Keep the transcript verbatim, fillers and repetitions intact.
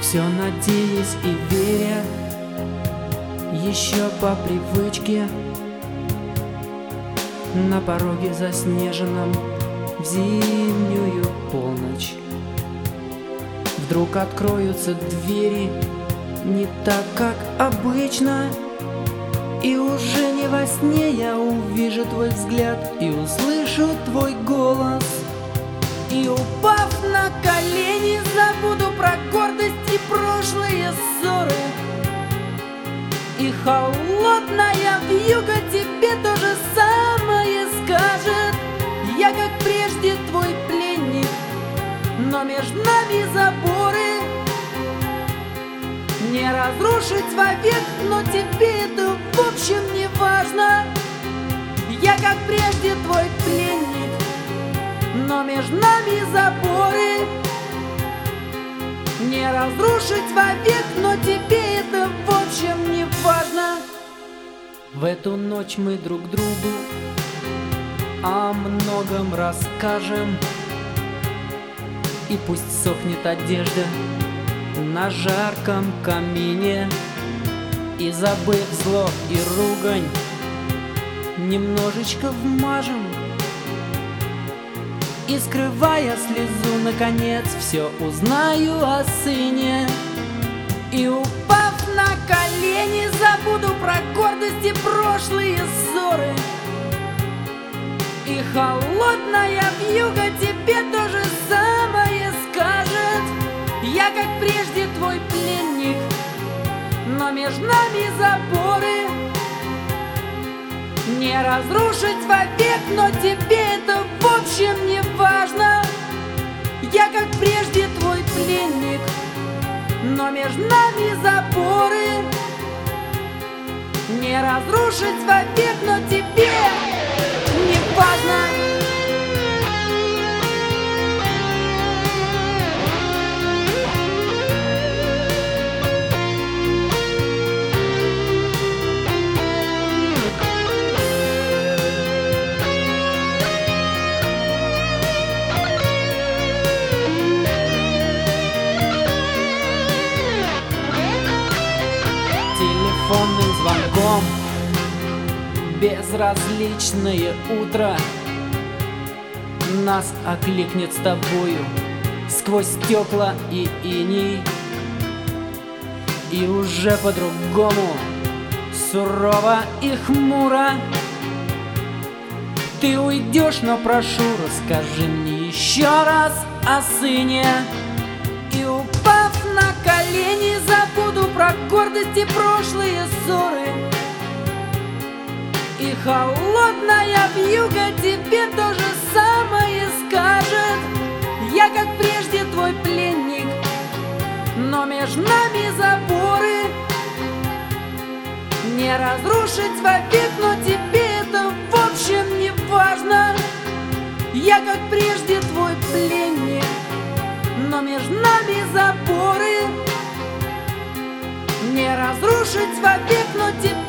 Все надеясь и веря, еще по привычке, на пороге заснеженном в зимнюю полночь вдруг откроются двери не так, как обычно, и уже не во сне я увижу твой взгляд и услышу твой голос. И, упав на колени, забуду про гордость и прошлые ссоры. И холодная вьюга тебе то же самое скажет. Я, как прежде, твой пленник, но между нами заборы не разрушить вовек, но тебе это в общем не важно. Я, как прежде, твой пленник, но между нами заборы не разрушить вовек, но тебе это в общем не важно. В эту ночь мы друг другу о многом расскажем, и пусть сохнет одежда на жарком камине, и, забыв зло и ругань, немножечко вмажем. И, скрывая слезу, наконец все узнаю о сыне. И, упав на колени, забуду про гордость и прошлые ссоры. И холодная вьюга тебе то же самое скажет. Я, как прежде, твой пленник, но между нами заборы не разрушить вовек, но тебе это в общем не важно. Я, как прежде, твой пленник, но между нами заборы не разрушить вовек, но тебе не важно. Телефонным звонком безразличное утро нас окликнет с тобою сквозь стекла и иней. И уже по-другому, сурово и хмуро ты уйдешь, но прошу, расскажи мне еще раз о сыне. И, упав на колени, забуду про гордость и прошлые ссоры. И холодная вьюга тебе то же самое скажет. Я, как прежде, твой пленник, но между нами заборы не разрушить вовек, но тебе это в общем не важно. Я, как прежде, твой пленник, но между нами заборы не разрушить вовек, но тебе